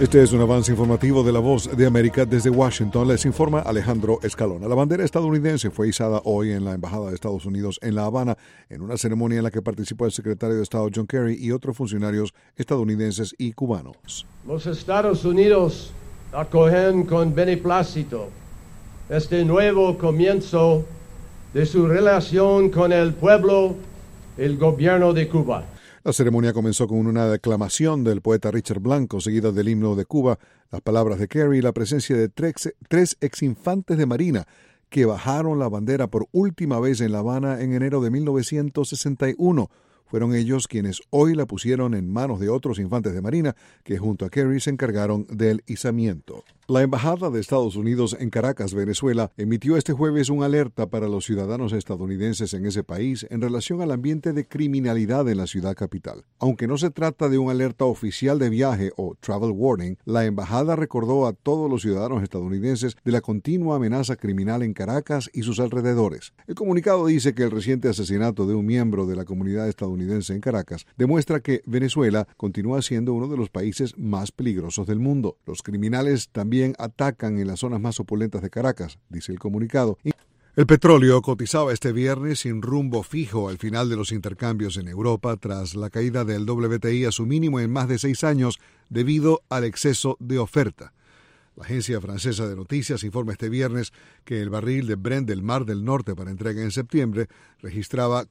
Este es un avance informativo de La Voz de América. Desde Washington les informa Alejandro Escalona. La bandera estadounidense fue izada hoy en la Embajada de Estados Unidos en La Habana, en una ceremonia en la que participó el secretario de Estado John Kerry y otros funcionarios estadounidenses y cubanos. Los Estados Unidos acogen con beneplácito este nuevo comienzo de su relación con el pueblo, el gobierno de Cuba. La ceremonia comenzó con una declamación del poeta Richard Blanco, seguida del himno de Cuba, las palabras de Kerry y la presencia de tres exinfantes de Marina que bajaron la bandera por última vez en La Habana en enero de 1961. Fueron ellos quienes hoy la pusieron en manos de otros infantes de Marina que junto a Kerry se encargaron del izamiento. La Embajada de Estados Unidos en Caracas, Venezuela, emitió este jueves una alerta para los ciudadanos estadounidenses en ese país en relación al ambiente de criminalidad en la ciudad capital. Aunque no se trata de una alerta oficial de viaje o travel warning, la embajada recordó a todos los ciudadanos estadounidenses de la continua amenaza criminal en Caracas y sus alrededores. El comunicado dice que el reciente asesinato de un miembro de la comunidad estadounidense en Caracas demuestra que Venezuela continúa siendo uno de los países más peligrosos del mundo. Los criminales también atacan en las zonas más opulentas de Caracas, dice el comunicado. El petróleo cotizaba este viernes sin rumbo fijo al final de los intercambios en Europa tras la caída del WTI a su mínimo en más de 6 años debido al exceso de oferta. La agencia francesa de noticias informa este viernes que el barril de Brent del Mar del Norte para entrega en septiembre registraba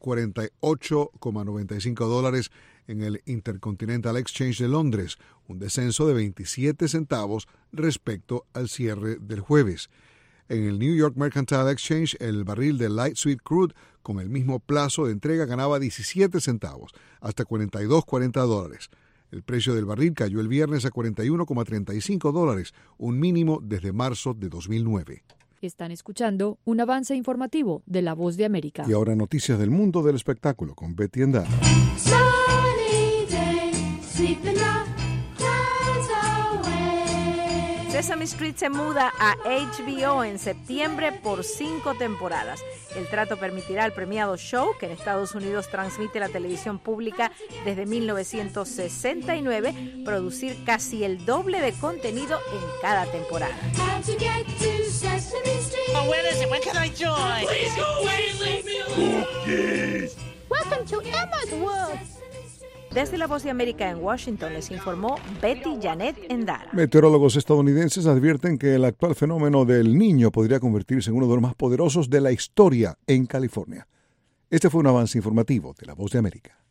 $48,95 en el Intercontinental Exchange de Londres, un descenso de 27 centavos respecto al cierre del jueves. En el New York Mercantile Exchange, el barril de Light Sweet Crude con el mismo plazo de entrega ganaba 17 centavos, hasta $42,40. El precio del barril cayó el viernes a $41,35, un mínimo desde marzo de 2009. Están escuchando un avance informativo de La Voz de América. Y ahora noticias del mundo del espectáculo con Betty Endara. Sesame Street se muda a HBO en septiembre por 5 temporadas. El trato permitirá al premiado show, que en Estados Unidos transmite la televisión pública desde 1969, producir casi el doble de contenido en cada temporada. Oh, where is it? When can I join? Please go away, leave me alone. Cookies. Welcome to Emma's World. Desde La Voz de América en Washington les informó Betty Janet Endara. Meteorólogos estadounidenses advierten que el actual fenómeno del Niño podría convertirse en uno de los más poderosos de la historia en California. Este fue un avance informativo de La Voz de América.